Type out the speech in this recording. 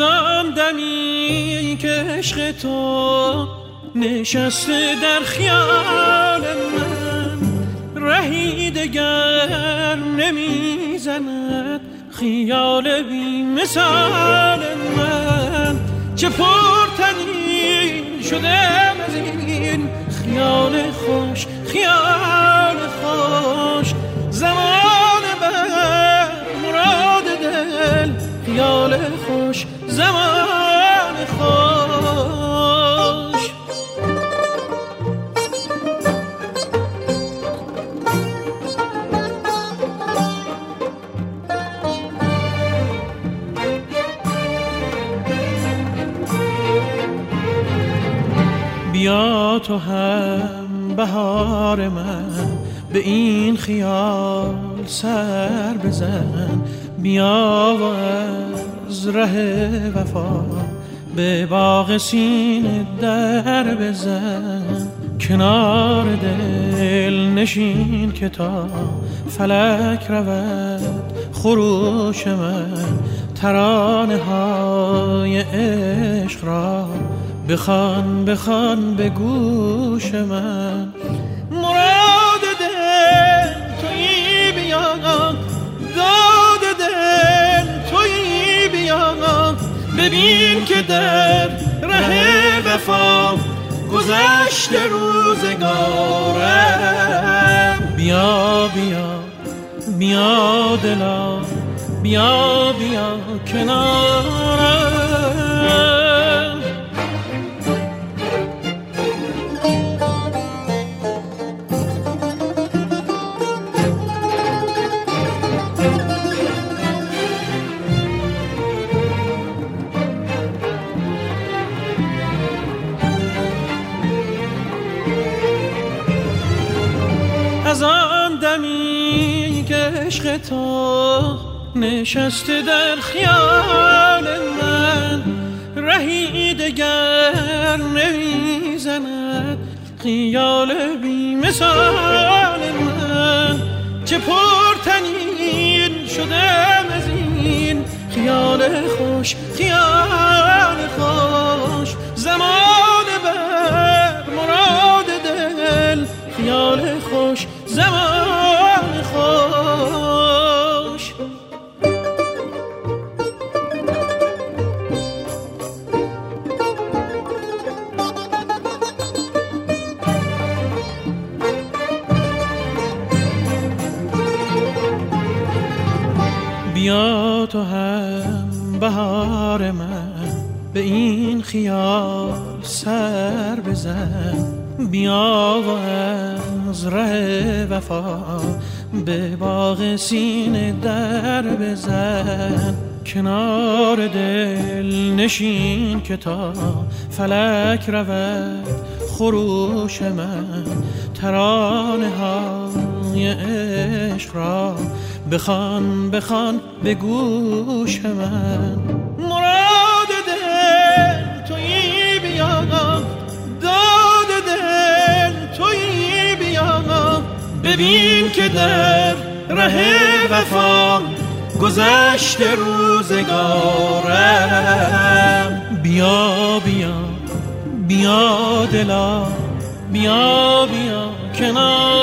آن دمی که عشق تو نشسته در خیال من، رهی دگر نمیزند خیال بی مثال من. چه پرتنین شدم از این خیال خوش، خیال خوش، زمان بر مراد دل، خیال خوش، زمان خوش. بیا تو هم بهار من، به این خیال سر بزن. بیا و از ره وفا به باغ سینه در بزن. کنار دل نشین که تا فلک رود خروش من، ترانه های عشق را بخوان بخوان به گوش من. مراد دل تویی بیا، داد دل تویی بیا، ببین که در ره وفا گذشت روزگارم. بیا بیا بیا دلا، بیا بیا کنارم. از آن دمی که عشق تو نشسته در خیال من، رهی دگر نمیزند خیال بی مثال من. چه پرتنین شدم از این خیال خوش، خیال خوش، زمان بر مراد دل، خیال خوش، زمان خوش. بیا تو هم بهار من، به این خیال سر بزن. بیا و از ره وفا به باغ سینه در بزن. کنار دل نشین که تا فلک رود خروش من، ترانه های عشق را بخوان بخوان به گوش من. مراد دل تویی بیا، داد دل تویی بیا، ببین که در ره وفا گذشت روزگارم. بیا بیا بیا دلا، بیا بیا کنار.